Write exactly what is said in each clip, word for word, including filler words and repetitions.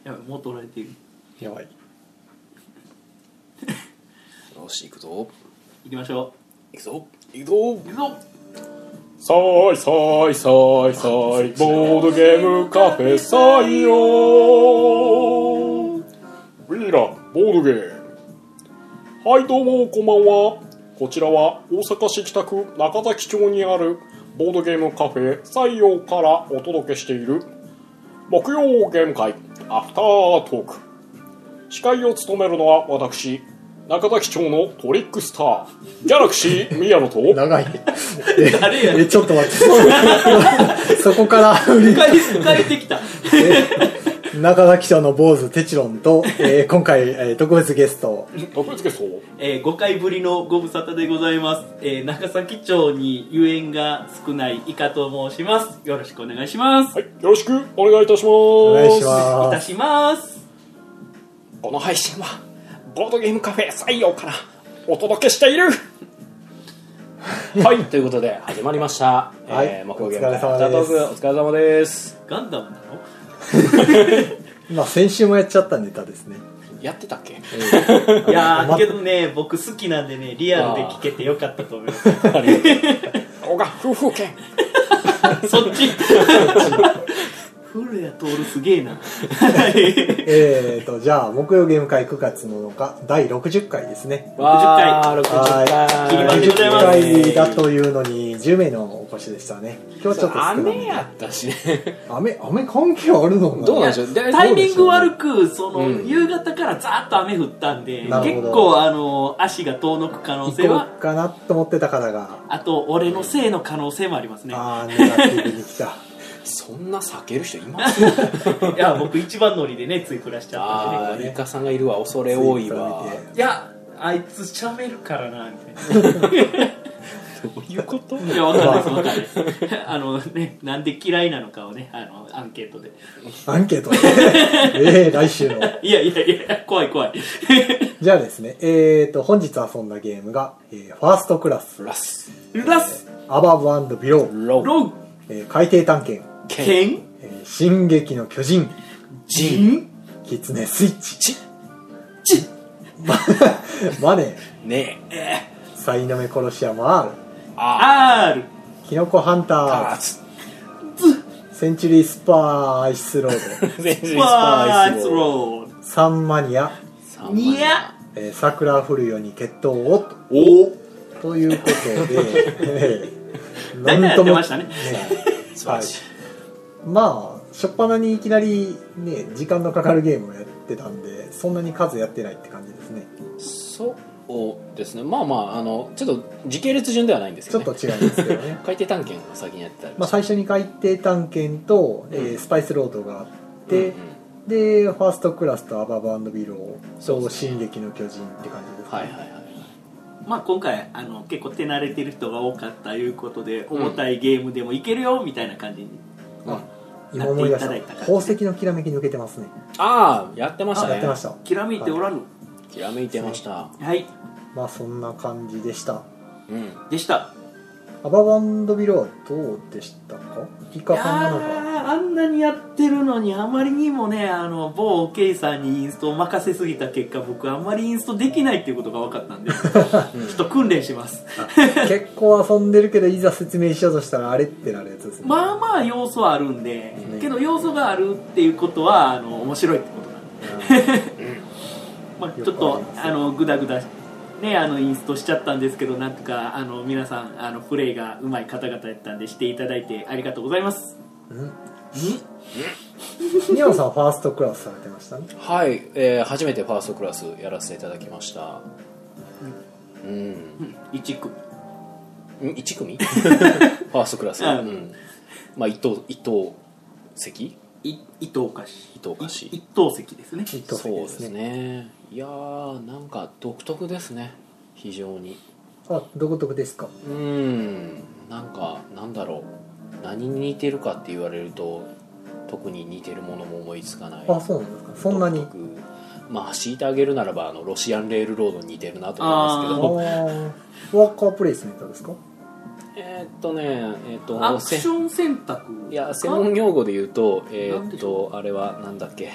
やばい、もう取られている。 やばい。 よし、行くぞ。 行きましょ行くぞ。行くぞ。 う。行くぞ。 さーいさーいさーいさーい、ボードゲームカフェ採用。ウィーラボードゲーム。はいどうもこんばんは。こちらは大阪市北区中崎町にあるボードゲームカフェ採用からお届けしている木曜ゲーム会アフタートーク。司会を務めるのは私、中崎町のトリックスターギャラクシー宮野と長い。 誰やえ、ちょっと待って。そこから帰ってきた。 中崎町の坊主テチロンと、えー、今回、えー、特別ゲスト特別ゲスト、 えー、ごかいぶりのご無沙汰でございます、えー、中崎町にゆえんが少ないイカと申します。よろしくお願いします。 はい、よろしくお願いいたします。 お願いしいます。 たします。 この配信はボードゲームカフェ採用からお届けしている。 はいということで始まりました、 はいえー、木曜ゲームお疲れ様ですアフタートークお疲れ様です。 ガンダムなの？ まあ先週もやっちゃったネタですね。 やってたっけ？ いやーけどね、僕好きなんでね、リアルで聞けてよかったと思います。 ここが夫婦犬。 そっち。古谷徹すげえな。 えーとじゃあ木曜ゲーム会くがつののかだいろくじゅっかいですね。 わーろくじゅっかい切り番でございますろくじゅっかいだというのにじゅうめいのお越しでしたね。今日ちょっと少なめ雨やったしね。 雨雨関係あるのかな。 どうなんでしょう。でタイミング悪くその、 うん夕方からザーッと雨降ったんで、 なるほど結構あの足が遠のく可能性行こは、 うかなと思ってた方が、 あと俺のせいの可能性もありますね。 ああネガティブに来た。 そんな避ける人います？ いや僕一番乗りでねつい暮らしちゃったんでね。 ああ、イカさんがいるわ、恐れ多いわ。 いやあいつしゃべるからなみたいな。 どういうこと？ いやわかんないですわかんないです。あのねなんで嫌いなのかをねあのアンケートで。 アンケートええー、来週の。 いやいやいや怖い怖い。 じゃあですね、えーと本日遊んだゲームが、えー、ファーストクラス、 ラスラスアバブ&ビロー、 ローローえー海底探検、 ケンえー進撃の巨人、 ジンキツネスイッチ、 チチマネー、 ねサイノメコロシアム R、 あ R キノコハンターーズ、 ズセンチュリースパーイスロー全然ワーツロド、サンマニア、 ーニヤえー、桜降るように決闘をとおということで、えー大体やってましたね。 素晴らしい。 まあ初っ端にいきなりね時間のかかるゲームをやってたんで、そんなに数やってないって感じですね。 そうですね。まあまあ、あのちょっと時系列順ではないんですけど、ね、 ちょっと違うんですけどね海底探検を先にやってたりまあ最初に海底探検と、えースパイスロードがあって、 うんうんでファーストクラスとアバブ&ビローとそうですね進撃の巨人って感じですね。 はいはいはい。 まあ今回あの結構手慣れてる人が多かったいうことで、重たいゲームでもいけるよみたいな感じに。 あ今思い出した。 やっていただいた感じ宝石のきらめき抜けてますね。 ああ、やってましたね。 やってました。 きらめいておらぬ。 きらめいてました。 はいまあそんな感じでした。 うん。 でした。 アバブ&ビローはどうでしたか？イカいやさんなのか。 ーあんなにやってるのにあまりにもねあの某 K さんにインストを任せすぎた結果、僕あんまりインストできないっていうことが分かったんでちょっと訓練します。 結構遊んでるけどいざ説明しようとしたらあれってなるやつですね。 まあまあ要素はあるんで、 ねけど要素があるっていうことはあの面白いってことなんでまあちょっよくあとりますあのグダグダねあのインストしちゃったんですけど、なんとかあの皆さんあのプレイが上手い方々やったんでしていただいてありがとうございます。 うん宮野さんはファーストクラスされてましたね。 はい、えー初めてファーストクラスやらせていただきました。うん。 うんいち組ん一組？ファーストクラス。 うんうん。まあ一等一等席？ い一等菓子一等菓子一等席ですね。 一等そうで席ですね。 すね。いやーなんか独特ですね。非常に。 あ、独特ですか。 うーん。なんかなんだろう。何に似てるかって言われると特に似てるものも思いつかない。 あ、そうなんですか。そんなに。 独特まあ強いてあげるならばあのロシアンレールロードに似てるなと思いますけあど。 ーワーカープレイスメントですか。 えーっとねえーっとアクション選択いや専門用語で言うとえなんでしーっとあれはなんだっけ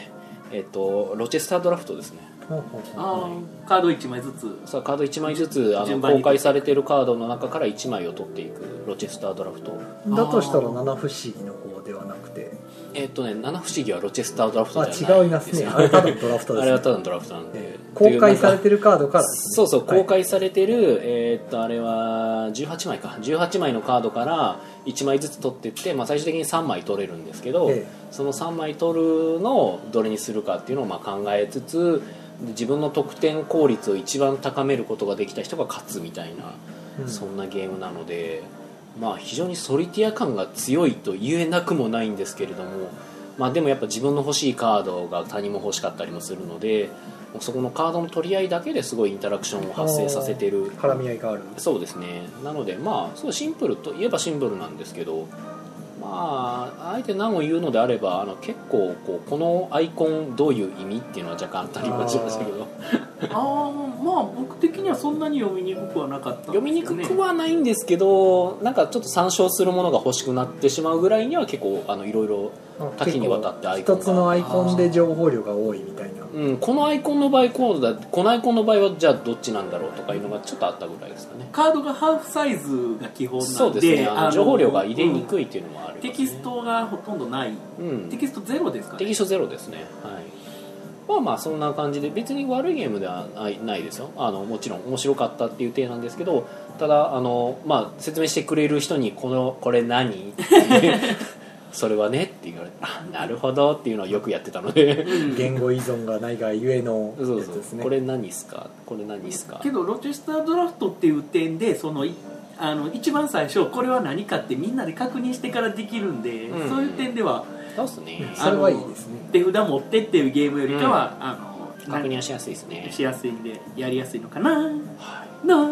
えっとロチェスタードラフトですね。 あーカードいちまいずつさあカードいちまいずつあの公開されているカードの中からいちまいを取っていくロチェスタードラフト。 だとしたら七不思議の方ではなくて、 えっとね七不思議はロチェスタードラフトじゃないあ違いますね。あれただのドラフトです、ね、 あれはただのドラフトなんで、 公開されてるカードから、 そうそう公開されてる、えー、っとあれはじゅうはちまいかじゅうはちまいのカードからいちまいずつ取っていって、まあ、最終的にさんまい取れるんですけど、 ええ、そそのさんまい取るのをどれにするかっていうのをまあ考えつつ、自分の得点効率を一番高めることができた人が勝つみたいな、うん、そんなゲームなので、まあ、非常にソリティア感が強いと言えなくもないんですけれども、まあ、でもやっぱ自分の欲しいカードが他人も欲しかったりもするので、そこのカードの取り合いだけですごいインタラクションを発生させてる絡み合いがある。 そうですね。なのでまあそうシンプルといえばシンプルなんですけど、まああえて何を言うのであればあの結構こうこのアイコンどういう意味っていうのは若干あったりもしましたけどああまあ僕的にはそんなに読みにくくはなかったんですよね。 読みにくくはないんですけど、なんかちょっと参照するものが欲しくなってしまうぐらいには結構あのいろいろ多岐にわたってアイコンが一つのアイコンで情報量が多いみたいな、 うん、このアイコンの場合こうだ、このアイコンの場合はじゃあどっちなんだろうとかいうのがちょっとあったぐらいですかね。 カードがハーフサイズが基本なんで、 そうですね、あの情報量が入れにくい、 いっていうのもありますね。 テキストがほとんどない、 うん、 テキストゼロですかね。 テキストゼロですね。はい。まあまあそんな感じで別に悪いゲームではないですよ。あのもちろん面白かったっていう体なんですけど、ただあの、まあ、説明してくれる人にこのこれ何ってそれはねって言われて、あなるほどっていうのをよくやってたので言語依存がないがゆえのやつそうですね。 そうこれ何すかこれ何すか。 けどロチェスタードラフトっていう点でそのあの一番最初これは何かってみんなで確認してからできるんで、うん、そういう点ではそうですね、 それはいいですね。 手札持ってっていうゲームよりかは、うん、あの確認はしやすいですね。 しやすいんでやりやすいのかな、はい、な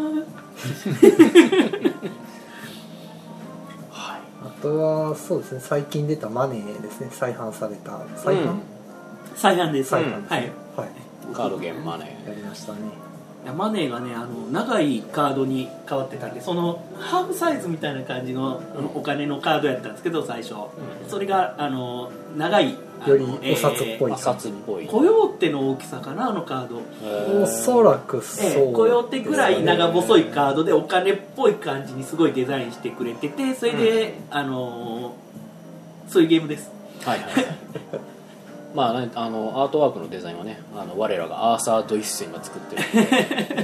はい、あとはそうですね、最近出たマネーですね。再販された再販、うん、 再販です、 再販ですね、 はい、 はい、 カードゲームマネーやりましたね。 いやマネーがねあの長いカードに変わってたんで、そのハーフサイズみたいな感じのお金のカードやったんですけど最初、うん、それがあの長いよりお札っぽい、 お札っぽいコヨーテの大きさかなあのカード。 おそらくそうです、ね、 えー、コヨーテぐらい長細いカードでお金っぽい感じにすごいデザインしてくれてて、それで、うん、あのー、そういうゲームです。 はいはいまあ、あのアートワークのデザインはね、あの我らがアーサー・ドイッセンが作ってるんで、はい、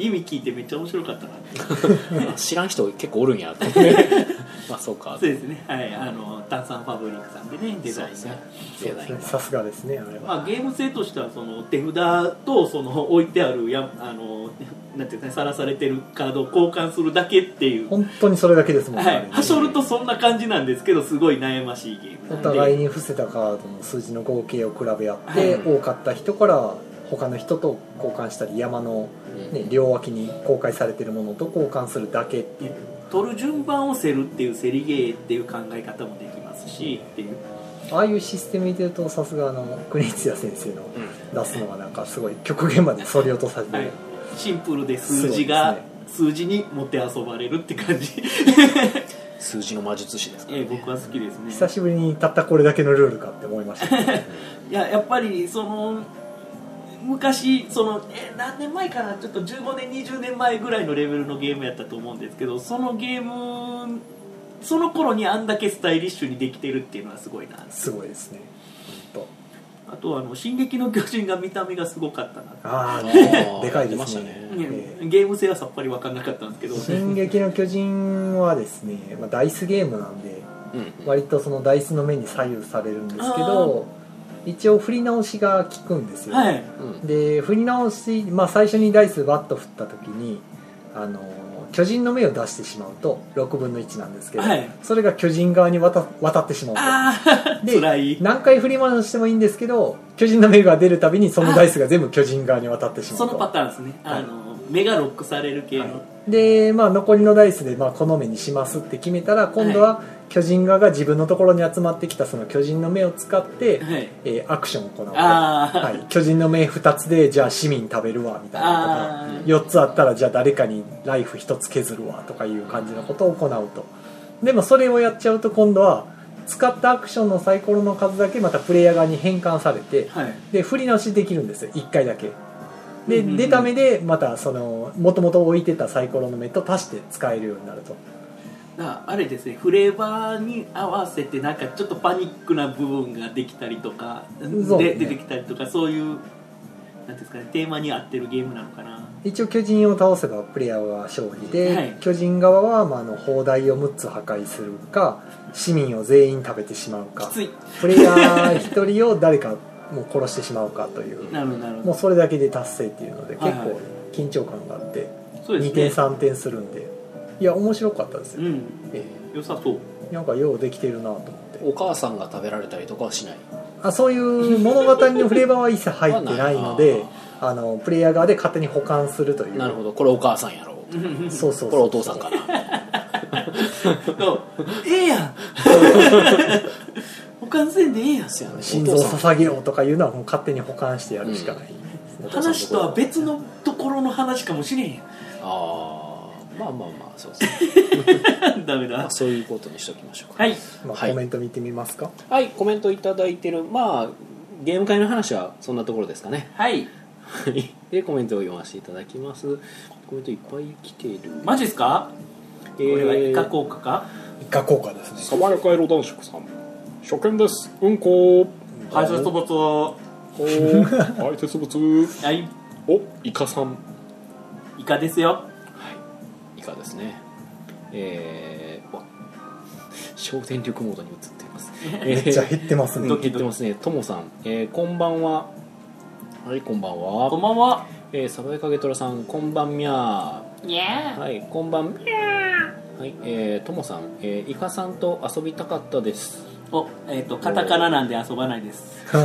意味聞いてめっちゃ面白かったな知らん人結構おるんやと思ってまあそうかそうですね、はい、あの炭酸ファブリックさんでねデザインが、 デザインさすがですねあれは、 まあ、ゲーム性としてはその手札とその置いてあるやあのなんていうかね、さらされてるカードを交換するだけっていう、 本当にそれだけですもんね、 はい、はしょるとそんな感じなんですけどすごい悩ましいゲームなんで、 お互いに伏せたカードの数字の合計を比べ合って、はい、多かった人から他の人と交換したり山の、ね、両脇に公開されてるものと交換するだけっていう、 取る順番を競るっていう競りゲーっていう考え方もできますしっていう、 ああいうシステム見てるとさすがあの国津谷先生の出すのがなんかすごい極限までそり落とされてる、はい、 シンプルで数字が、ね、数字に持って遊ばれるって感じ数字の魔術師ですからね、 えー、僕は好きですね。 久しぶりにたったこれだけのルールかって思いました、ね、 いややっぱりその昔その、えー、何年前かな、ちょっとじゅうごねんにじゅうねんまえぐらいのレベルのゲームやったと思うんですけど、そのゲームその頃にあんだけスタイリッシュにできてるっていうのはすごいな。 すごいですね。本当。あとはあの進撃の巨人が見た目がすごかったな。 ああ、でかいですね。 えー、ゲーム性はさっぱり分かんなかったんですけど、 進撃の巨人はですね、まあ、ダイスゲームなんで、うん、割とそのダイスの目に左右されるんですけど、一応振り直しが効くんですよ、はい、で振り直し、まあ、最初にダイスバッと振った時にあの巨人の目を出してしまうとろくぶんのいちなんですけど、はい、それが巨人側に渡、渡ってしまうと。 あで何回振り回してもいいんですけど、巨人の目が出るたびにそのダイスが全部巨人側に渡ってしまうと。 そのパターンですね、はい、あの目がロックされる系の、はい、 で、まあ、残りのダイスで、まあ、この目にしますって決めたら今度は巨人側が自分のところに集まってきたその巨人の目を使って、はい、えー、アクションを行うと、はい、巨人の目ふたつでじゃあ市民食べるわみたいなとか、よっつあったらじゃあ誰かにライフひとつ削るわとかいう感じのことを行うと。でもそれをやっちゃうと今度は使ったアクションのサイコロの数だけまたプレイヤー側に変換されて、 はい、 で振り直しできるんですよいっかいだけで、出た目でまたそのもともと置いてたサイコロの目と足して使えるようになると。 だあれですね、フレーバーに合わせてなんかちょっとパニックな部分ができたりとか、 ね、 で出てきたりとか、そういうなんですかね、テーマに合ってるゲームなのかな。 一応巨人を倒せばプレイヤーは勝利で、はい、巨人側は、まあ、あの砲台をむっつ破壊するか市民を全員食べてしまうか、 きついプレイヤーひとりを誰かもう殺してしまうかというなるほどなるほど、 もうそれだけで達成っていうので結構緊張感があって、はいはい、にてんさんてんするんで、いや面白かったですよ、 うんえー、良さそう、 なんかようできてるなと思って。 お母さんが食べられたりとかはしない？ あ、そういう物語のフレーバーは一切入ってないのであのプレイヤー側で勝手に保管するという。 なるほど、これお母さんやろうそうそうそう、 これお父さんかなええやん保管せんでええやん、 心臓捧げようとかいうのはもう勝手に保管してやるしかない、 うん、話とは別のところの話かもしれんやん。 あまあまあまあそうですねダメだ、 まあ、そういうことにしときましょうか。 はい、 まあ、コメント見てみますか。 はい、コメントいただいてる、まあゲーム会の話はそんなところですかね。 はいでコメントを読ませていただきます。コメントいっぱい来ている。 マジですか、えー、これはイカ効果かイカ効果ですね。 爽やか色男爵さん、初見です。うんこ排泄物お排泄物はい、 おイカさん、 イカですよ。はい、 イカですね。えー、省電力モードに移っています。 めっちゃ減ってますね。 減ってますね。ともさん、えー、こんばんは。はい、こんばんは。 こんばんは。 えー、サバイカゲトラさん、こんばんみゃー。 にゃー。 はい、こんばんみゃー。はい、えー、ともさん、えー、イカさんと遊びたかったです。 お、えっ、ー、とカタカナなんで遊ばないです。 あ、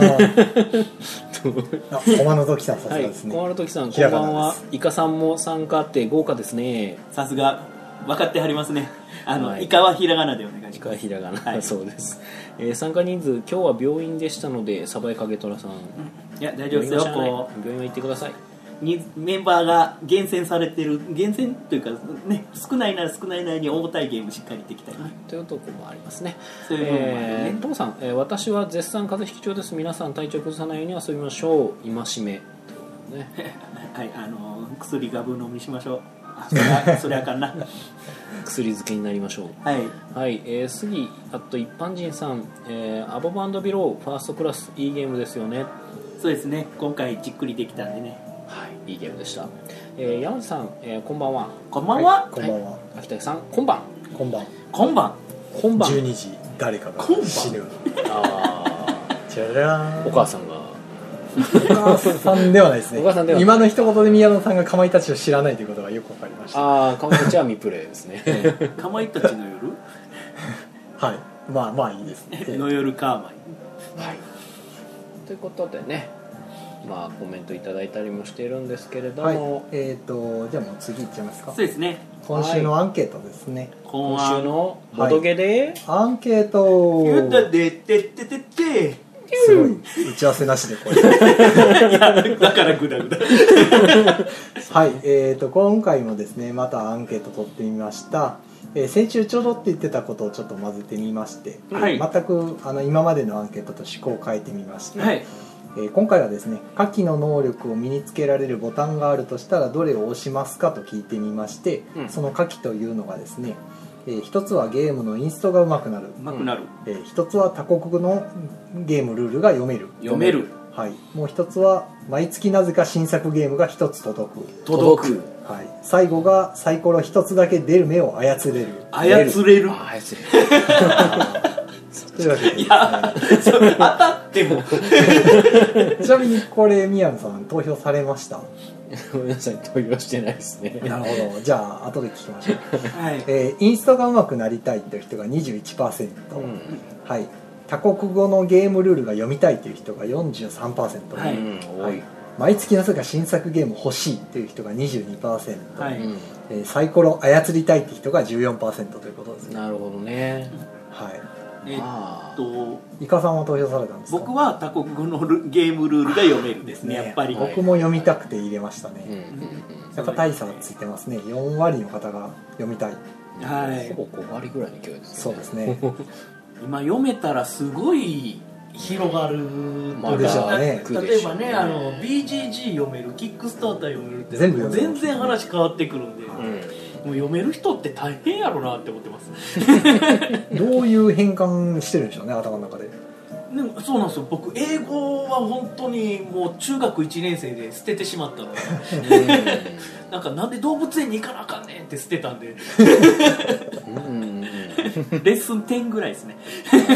駒の時さん、さすがですね。 はい、駒の時さん、こんばんは。イカさんも参加って豪華ですね。 さすが分かってはりますね。あの、 はい、 イカはひらがなでお願いします。 イカはひらがな、 はい、 そうです。えー、参加人数今日は病院でしたので、サバイカゲトラさん、うん、 いや大丈夫ですよ。こう病院は行ってください。 にメンバーが厳選されてる、厳選というかね、少ないなら少ないなりに重たいゲームしっかりできたいな、はい、 というところもありますね。 そういうのもあるね。 トモ、えー、さん、えー、私は絶賛風邪ひき中です。皆さん体調崩さないように遊びましょう。戒め、ね、 はい、あのー、薬ガブ飲みしましょう。あ、それはそれあかんな薬漬けになりましょう。 はい、 はい、えー、次、あと一般人さん、えー、アボブ&ビローファーストクラスいいゲームですよね。 そうですね、今回じっくりできたんでね。 はい、いいゲームでした。えー、山内さん、えー、こんばんは。 こんばんは。 はい、こんばんは。 秋田さん、こんばん。 こんばん。 こんばん。 こんばん。 じゅうにじ誰かが死ぬ。 ああ、じゃらーん。 お母さんが。 お母さんではないですね。 お母さんではない。 今の一言で宮野さんがかまいたちを知らないということがよくわかりました。 ああ、かまいたちは未プレイですね。 かまいたちの夜。 はい、まあまあいいですね。 の夜カーマイ。 はい。ということでね。まあ、コメントいただいたりもしているんですけれども、 はい、えーとじゃあもう次いっちゃいますか。 そうですね、 今週のアンケートですね。 今週のボドゲで、 はい、アンケート言ったでててててすごい打ち合わせなしでこれいやだからグダグダはい、えーと今回もですねまたアンケート取ってみました。えー、先週ちょうどって言ってたことをちょっと混ぜてみまして、はい、全くあの今までのアンケートと趣向を変えてみまして、はい、えー、今回はですね下記の能力を身につけられるボタンがあるとしたらどれを押しますかと聞いてみまして、うん、その下記というのがですね、えー、一つはゲームのインストが上手くなる、 上手くなる、 えー、一つは他国語のゲームルールが読める読める、 はい、もう一つは毎月なぜか新作ゲームが一つ届く届く、 はい、最後がサイコロ一つだけ出る目を操れる操れる操れるというわけで、 いやそれ当たってもちなみにこれ宮野さん投票されました？ ごめんなさい、投票してないですね。 なるほど、じゃあ後で聞きましょう、 はい、 えー、インストが上手くなりたいという人が にじゅういちパーセント、うん、はい、他国語のゲームルールが読みたいという人が よんじゅうさんパーセント、はい、うん、はい、毎月なぜか新作ゲーム欲しいという人が にじゅうにパーセント、はい、えー、サイコロ操りたいという人が じゅうよんパーセント ということですね。 なるほどね、 はい、 えー、っとイカさんは投票されたんですか？ 僕は他国語のゲームルールが読めるですね、やっぱり僕も読みたくて入れましたね、うんうんうん、やっぱ大差がついてますね。よん割の方が読みたい、 はい、 ほぼご割ぐらいの勢いですね。 そうですね今読めたらすごい広がる、 まあ、でしょうね。 例えばね、あの ビージージー 読める、キックスターター読めるって全部全然話変わってくるんで、うん、もう読める人って大変やろなって思ってますどういう変換してるんでしょうね、頭の中で。 でもそうなんですよ、僕英語は本当にもう中学いちねん生で捨ててしまったのでなんかなんで動物園に行かなあかんねんって捨てたんでうんレッスンじゅうぐらいですね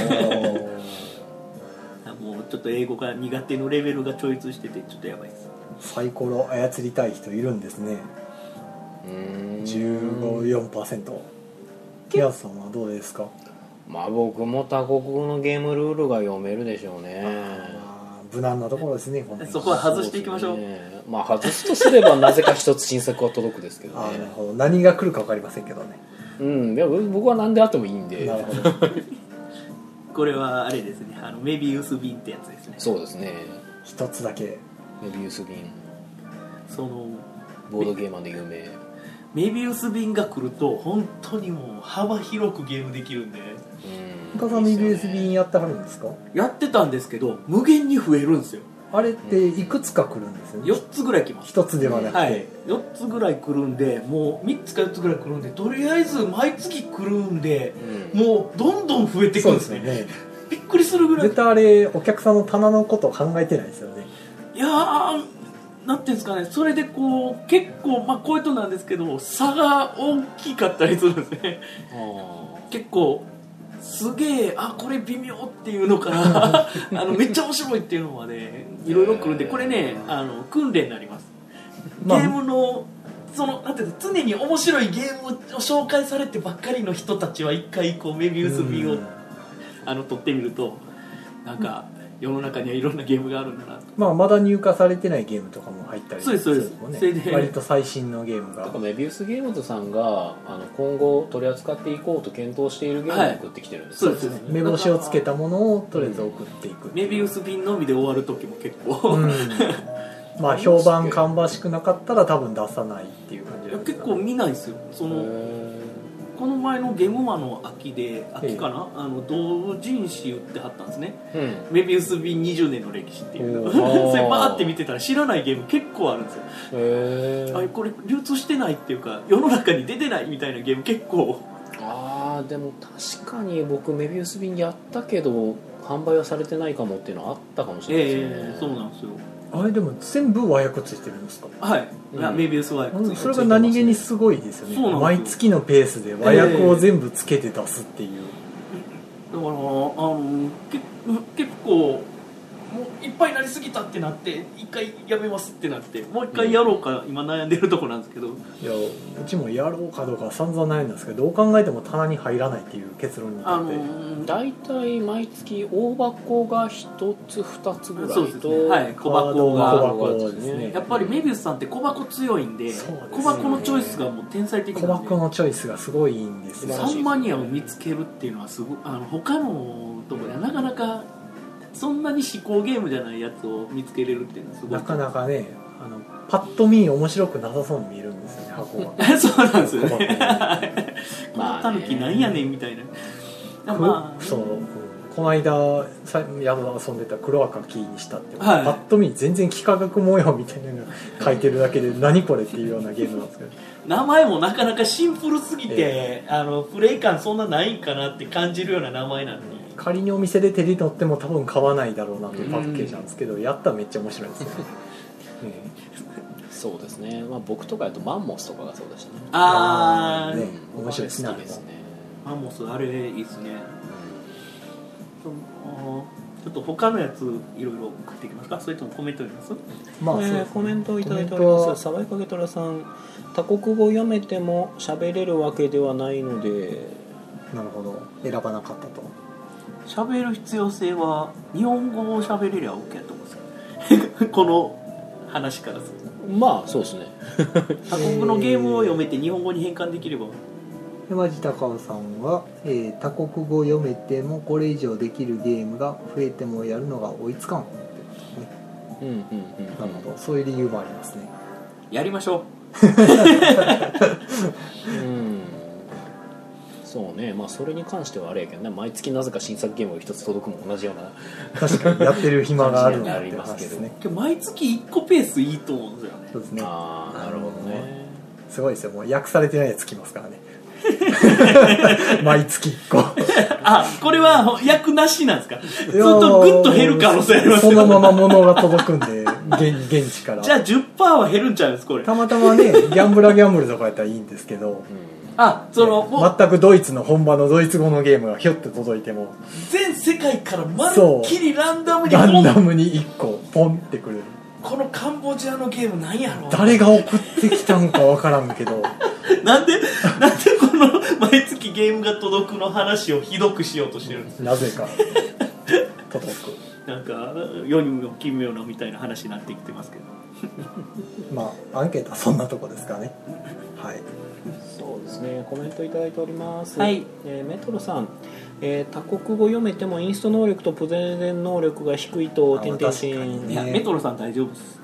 もうちょっと英語が苦手のレベルが超越しててちょっとやばいです。 サイコロ操りたい人いるんですね。じゅうご、よんパーセント。キアさんはどうですか？ まあ僕も多国語のゲームルールが読めるでしょうね。 無難なところですね。 そこは外していきましょう。 ね、まあ外すとすればなぜか一つ新作は届くですけどね。 あ、なるほど。何が来るか分かりませんけどね。 うん、いや僕は何であってもいいんで。なるほどこれはあれですね、あのメビウス瓶ってやつですね。 そうですね。 一つだけメビウス瓶。 そのボードゲーマーで有名。 メビウス瓶が来ると本当にもう幅広くゲームできるんで。 深さメビウス瓶やってはるんですか？ やってたんですけど無限に増えるんですよ。 あれっていくつか来るんですよね。 よっつぐらい来ます。 ひとつではなくて、 はい、よっつぐらい来るんで、もうみっつかよっつぐらい来るんで、とりあえず毎月来るんで、うん、もうどんどん増えていくんですね。ですね、びっくりするぐらい。 絶対あれお客さんの棚のことを考えてないですよね。 いやー、なんていうんですかね、それでこう結構、まあこういうとなんですけど差が大きかったりするんですね。結構すげえ、あ、これ微妙っていうのからあのめっちゃ面白いっていうのまでいろいろ来るんで、これね、あの訓練になります。ゲームのそのなんていうの、常に面白いゲームを紹介されてばっかりの人たちは一回こうメビウス瓶をあの取ってみると、なんか世の中にはいろんなゲームがあるんだなと。 まあまだ入荷されてないゲームとかも入ったりするんですもんね。 そうです、そうです。 割と最新のゲームが。 だからメビウスゲームズさんがあの今後取り扱っていこうと検討しているゲームを送ってきてるんです、 はい、そうですね。目星をつけたものをとりあえず送っていく。 メビウス瓶のみで終わる時も結構、うん、 まあ評判芳しくなかったら多分出さないっていう感じなんですかね。結構見ないですよ。そのこの前のゲームマの秋で秋かな、あの同人誌売ってはったんですね、うん、メビウス瓶にじゅうねんの歴史っていうそれバーって見てたら知らないゲーム結構あるんですよ。へあ、これ流通してないっていうか世の中に出てないみたいなゲーム結構。 あー、でも確かに僕メビウス瓶やったけど販売はされてないかもっていうのはあったかもしれないですね、 えー、そうなんですよ。 あれでも全部和訳ついてるんですか？ はい、うん、メビウス和訳ついてる。 それが何気にすごいですよね。そうなんですよ。毎月のペースで和訳を全部つけて出すっていう、 えー、だからあのけ結構もういっぱいになりすぎたってなって一回やめますってなってもう一回やろうか今悩んでるとこなんですけど、いやうちもやろうかどうか散々悩んだんですけど、どう考えても棚に入らないっていう結論になって、あのー、だいたい毎月大箱がひとつふたつぐらいと、そうですね、 はい、小箱が小箱ですね。 やっぱりメビウスさんって小箱強いんで、小箱のチョイスがもう天才的なんで、 小箱のチョイスがすごいいいんですよ。 サンマニアを見つけるっていうのはすごい、あの他のところではなかなかそんなに思考ゲームじゃないやつを見つけれるっていうのはすごい。なかなかね、あのパッと見面白くなさそうに見えるんですよね、箱がそうなんですよねこのタヌキなんやねんみたいな、 まあ、そう、この間宿で遊んでた黒赤キーにしたって、はい、パッと見全然幾何学模様みたいなの書いてるだけで何これっていうようなゲームなんですけど名前もなかなかシンプルすぎて、えー、あのプレイ感そんなないんかなって感じるような名前なんで、 仮にお店で手に取っても多分買わないだろうなというパッケージなんですけど、やったらめっちゃ面白いですよね、 うん、そうですね、まあ、僕とかだとマンモスとかがそうでしたね。 ああ、ね、 面白いですね。 マンモスあれいいですね、うん、ちょっと他のやついろいろ送っていきますか、それともコメント読みます？ まあ、えー、コメントをいただいております。サバイカゲトラさん、他国語読めても喋れるわけではないので、 なるほど、選ばなかったと。 喋る必要性は日本語を喋れりゃ OK やと思うんですよこの話からすると。 まあそうですね他国のゲームを読めて日本語に変換できれば。 山地隆夫さんは、えー、他国語読めてもこれ以上できるゲームが増えてもやるのが追いつかんってことですね。うんうんうん、なるほど、そういう理由もありますね。 やりましょううん、 そうね、まあそれに関してはあれやけどね、毎月なぜか新作ゲームが一つ届くも同じような確かにやってる暇があるのありますけどね。 今日毎月いっこペースいいと思うんですよね。 そうですね。 ああなるほどね。 すごいですよ、もう訳されてないやつ来ますからね毎月いっこあ、これは訳なしなんですか？ずっとグッと減る可能性ありますよ。 そのまま物が届くんで現, 現地からじゃあ じゅっパーセント は減るんちゃうんですこれ。 たまたまねギャンブラーギャンブルとかやったらいいんですけど、うん、 あ、そのもう全くドイツの本場のドイツ語のゲームがひょって届いても全世界からまるっきりランダムにランダムにいっこポンってくる。 このカンボジアのゲームなんやろう、 誰が送ってきたんかわからんけどなんでなんでこの毎月ゲームが届くの話をひどくしようとしてるんですか？ なぜか届くなんか世にも奇妙なみたいな話になってきてますけどまあアンケートはそんなとこですかね。はい、 そうですね、コメントいただいております、 はい。 えーメトロさん、えー多国語読めてもインスト能力とプレゼン能力が低いとあ点々 確かにねいやメトロさん大丈夫です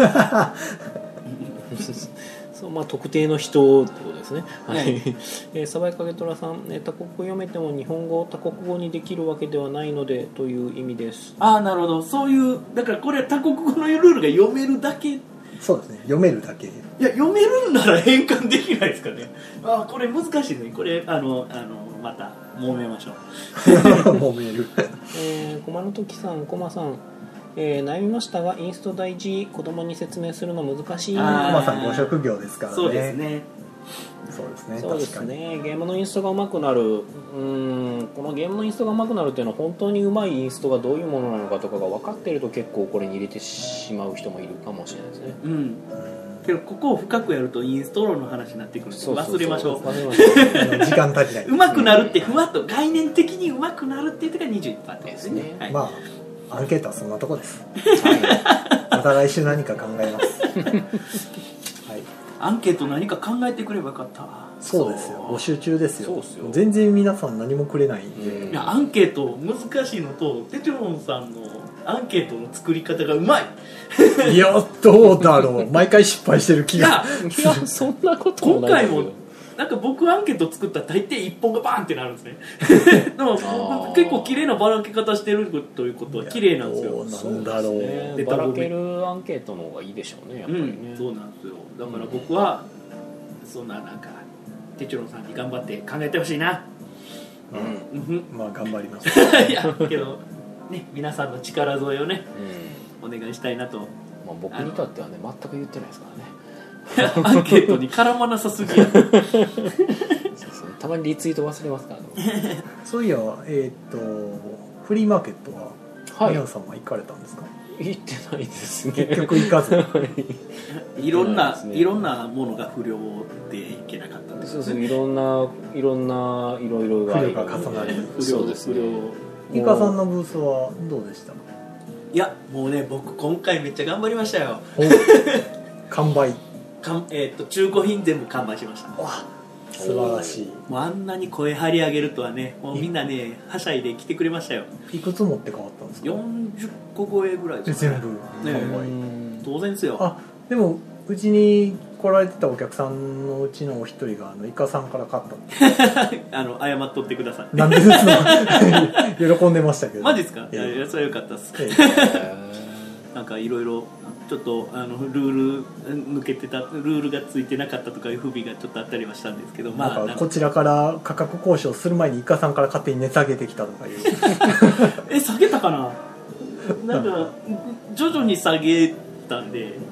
そうまあ、特定の人ってことですね、はいはいえー、サバイカゲトラさん、えー多国語読めても日本語を多国語にできるわけではないのでという意味です。 ああなるほど、そういうだからこれ多国語のルールが読めるだけ。いそうですね、読めるだけ。 や読めるんなら変換できないですかね。あーこれ難しいね。これあのあのまた揉めましょうもう見えるえー、駒の時さん、駒さん、えー悩みましたがインスト大事、子供に説明するの難しい。 あーまさにご職業ですからね。 そうですね。 そうですね、 そうです確かに。 ね、ゲームのインストが上手くなる、うーんこのゲームのインストが上手くなるっていうのは本当に上手いインストがどういうものなのかとかが分かっていると結構これに入れてしまう人もいるかもしれないですね。 うんけどここを深くやるとインストローの話になってくるんで忘れましょう。 忘れましょうあの時間足りない。 上手くなるってふわっと概念的に上手くなるっていうのが にじゅういちパーセント ですね。はい、 まあアンケートはそんなとこです。 はまた来週何か考えます。はい。 アンケート何か考えてくればよかったわ。 そうですよ。募集中ですよ。 そうっすよ全然皆さん何もくれないんで。 うんいやアンケート難しいのとテチロンさんのアンケートの作り方がうまい。 いやどうだろう。毎回失敗してる気いやが。 いやそんなこともないですよ。 今回もなんか僕アンケート作ったら大抵一本がバーンってなるんですねでもあー結構綺麗なばらけ方してるということは綺麗なんですよ。 どうなんだろう。 ねでばらけるアンケートの方がいいでしょうねやっぱりね、 うん、そうなんですよ。だから僕はそんななんかテチロンさんに頑張って考えてほしいな。 うんうんまあ頑張ります。 いやけどね皆さんの力添えをねうんお願いしたいなと。 まあ、僕にとってはね全く言ってないですからね。 アンケートに絡まなさすぎやそうそうたまにリツイート忘れますからね。 そういやえっ、とフリーマーケットははい宮野さんは行かれたんですか。 言ってないですね。 結局行かず。 いろんな、 そうですねいろんなものが不良でいけなかったんですそうそういろんないろんないろいろが不良が重なり不良そうですね。 不良イカさんのブースはどうでした。 いやもうね僕今回めっちゃ頑張りましたよ。 お完売。 かん、えー、と中古品全部完売しました。 わ素晴らしい。 もうあんなに声張り上げるとはね、もうみんなねはしゃいで来てくれましたよ。 いくつ持って変わったんですか。 よんじゅっこ超えぐらいでですかね。 全部ね完売。 当然ですよ。 あでもうちに来られてたお客さんのうちのお一人があのイカさんから買ったってあの謝っとってください。 なんでですの喜んでましたけど。 マジですか？いええやいやそれはよかったです。 えなんかいろいろちょっとあのルール抜けてたルールがついてなかったとかいう不備がちょっとあったりはしたんですけど、 えまあなんかこちらから価格交渉する前にイカさんから勝手に値下げてきたとかいうえ下げたかな。なんか徐々に下げたんで、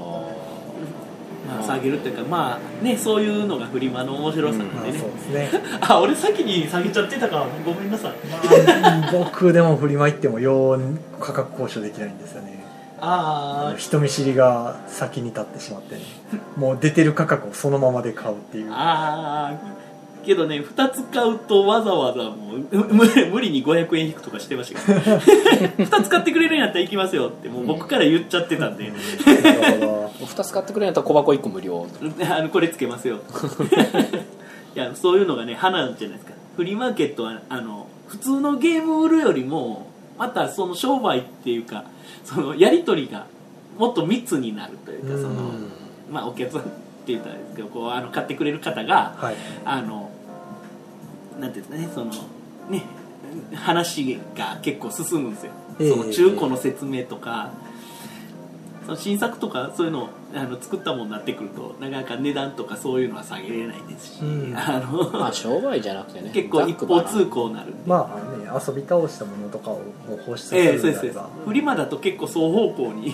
まあ、下げるっていうかまあねそういうのがフリマの面白さなんまあでね。 そうですね。 あ俺先に下げちゃってたかごめんなさい。 まあ、僕でもフリマ行ってもよう価格交渉できないんですよね。 あ人見知りが先に立ってしまってね、もう出てる価格をそのままで買うっていう。 ああけどねふたつ買うとわざわざもう無無理にごひゃくえん引くとかしてましたけどふたつ買ってくれるんやったら行きますよってもう僕から言っちゃってたんで、 なるほど。 ふたつ買ってくれんやったら小箱いっこ無料。 あのこれつけますよいやそういうのがね花じゃないですか。フリーマーケットはあの普通のゲーム売るよりもまたその商売っていうかそのやり取りがもっと密になるというかそのまあお客さんって言ったらですけどこうあの買ってくれる方が、 はい。 あのなんていうんですかね、そのね話が結構進むんですよ、えー、その中古の説明とか、えー、その新作とかそういうのをあの作ったものになってくるとなかなか値段とかそういうのは下げれないですし、うん、あのまあ商売じゃなくてね結構一方通行になるんで、 まあね遊び倒したものとかをもう放出するんだれば、えー、そうですそうです。 フリマだと結構双方向に、うん、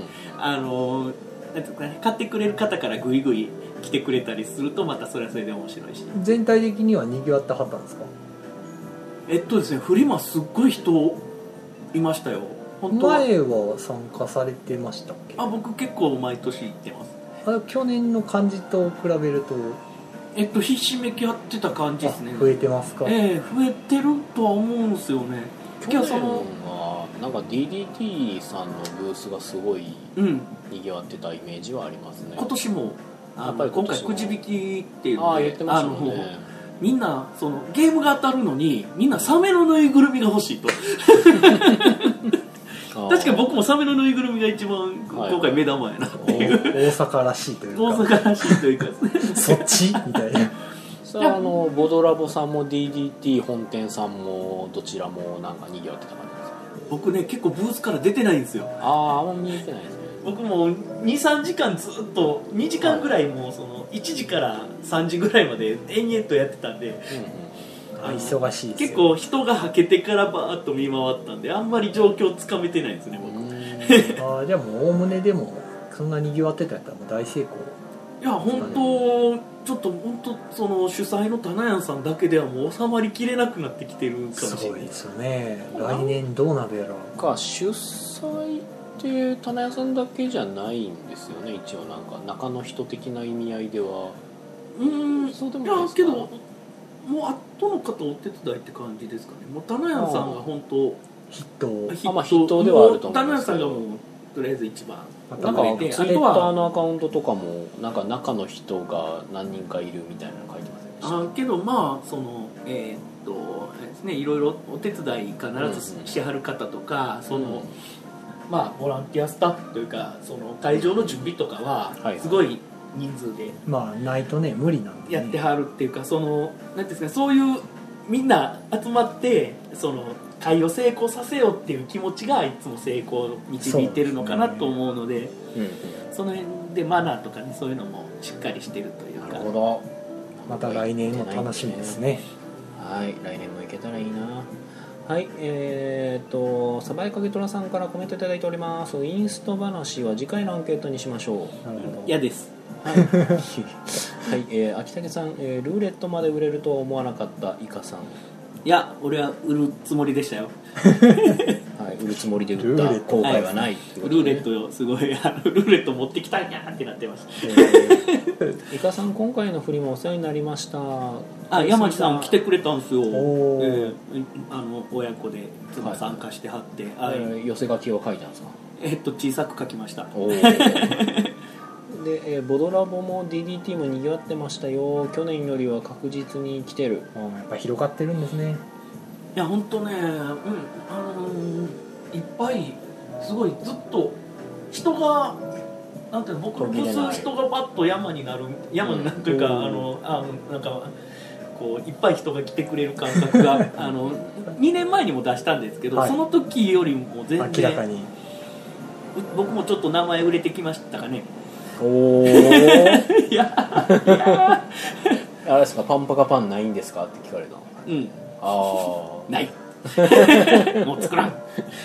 あのなんていうかね、買ってくれる方からグイグイ来てくれたりするとまたそれはそれで面白いし、 全体的には賑わってはったんですか？ えっとですねフリマすっごい人いましたよ。 本当は前は参加されてましたっけ？ あ、僕結構毎年行ってます。 あ、去年の感じと比べるとえっとひしめき合ってた感じですね。 増えてますか？ ええー、増えてるとは思うんですよね。 去年はなんか ディーディーティー さんのブースがすごい賑わってたイメージはありますね、うん、 今年もやっぱり今回くじ引きっていうので、あ、言ってましたもんね。 みんなそのゲームが当たるのにみんなサメのぬいぐるみが欲しいと確かに僕もサメのぬいぐるみが一番今回目玉やなっていう、はい、 大阪らしいというか大阪らしいというかそっちみたいな。 さあ、あのボドラボさんも ディーディーティー 本店さんもどちらもなんか賑わってた感じですか？ 僕ね結構ブースから出てないんですよ。 ああ、あんま見えてないですね。 僕も にさんじかんずっとにじかんぐらいもうそのいちじからさんじぐらいまで延々とやってたんで、うんうん、 あ、忙しいですよ。 結構人がはけてからバーッと見回ったんであんまり状況つかめてないんですね僕。 あ、じゃあもうおおむねでもそんなにぎわってたやったらもう大成功。 いや本当ちょっと本当その主催の棚屋さんだけではもう収まりきれなくなってきてるかもしれない。 すごいですよね。来年どうなるやろうか。主催って棚屋さんだけじゃないんですよね。一応なんか中の人的な意味合いでは。 うーん、そうでもないですか。いやけどもう後の方お手伝いって感じですかね。もう棚屋さんが本当筆頭、 あ、まあ筆頭ではあると思うん棚屋ですけど。 さんがもうとりあえず一番。 なんかツイッターのアカウントとかもなんか中の人が何人かいるみたいなの書いてませんでした？ あけどまあそのえー、っとあれですね、いろいろお手伝い必ずしはる方とか、うんうん、その、うん、まあボランティアスタッフというかその会場の準備とかはすごい人数で、 まあないとね無理なんでやってはるっていうか、そのなんですか、そういうみんな集まってその会を成功させようっていう気持ちがいつも成功に導いてるのかなと思うので、そ, で、ね、うんうん、その辺でマナーとかねそういうのもしっかりしてるというか。 なるほど。 また来年も楽しみですね。 はい、来年も行けたらいいな。はい、えー、っとサバイカゲトラさんからコメントいただいております。インスト話は次回のアンケートにしましょう。 なるほど。嫌です。 はい、はいえー、秋武さん、えー、ルーレットまで売れるとは思わなかったイカさん。 いや、俺は売るつもりでしたよ。 はい、売るつもりで売った後悔はない、はい、 ルーレットをすごいあのルーレット持ってきたんやってなってました。 イカさん、今回の振りもお世話になりました。 あ、山地さん来てくれたんですよ。えー、あの親子でいつも参加してはって、 はいはい、寄せ書きを書いたんですか？ えー、っと小さく書きました。 で、えー、ボドラボも ディーディーティー もにぎわってましたよ。去年よりは確実に来てる。 あ、やっぱ広がってるんですね。 いや本当ね、うん、あのー、いっぱいすごいずっと人がなんていうの、僕のブース人がパッと山になる山になるというか、うん、あのあなんかこういっぱい人が来てくれる感覚があのにねんまえにも出したんですけど、はい、その時よりも全然明らかに僕もちょっと名前売れてきましたかね。 おーいやいやあれですか、パンパカパンないんですかって聞かれたの。 うん、 ああないもう作らん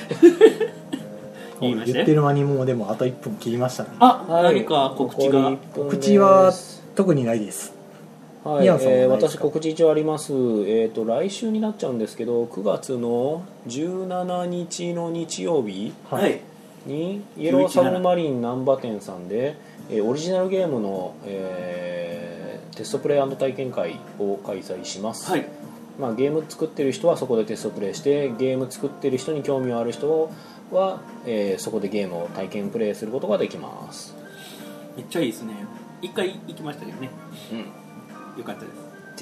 言いました。言ってる間にもうでもあといっぷん切りましたね。 あ、はい、何か告知が。 告知は特にないです。 はい、えー、私告知一応あります。えーと来週になっちゃうんですけど、くがつのじゅうしちにちの日曜日にイエローサブマリン難波店さんでオリジナルゲームの、えー、テストプレイ&体験会を開催します。はい、まあ、ゲーム作ってる人はそこでテストプレイして、ゲーム作ってる人に興味がある人は、えー、そこでゲームを体験プレイすることができます。 めっちゃいいですね。一回行きましたけどね。うん。よかったです。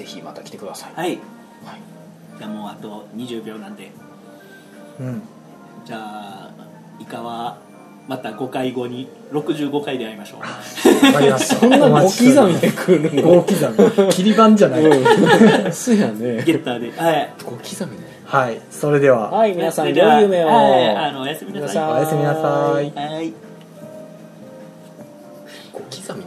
ぜひまた来てください。 はい。はい。じゃあもうあとにじゅうびょうなんで。 うん。 じゃあイカはまたごかいごにろくじゅうごかいで会いましょう。 わかりました。 そんなご刻みで来るのご刻み切り板じゃない、 うん、そうやねゲッターで、はい、 ご刻みね。 はいそれでははい皆さん良い夢を、 はい、あのおやすみなさい。 おやすみなさい。 はい。 ご刻み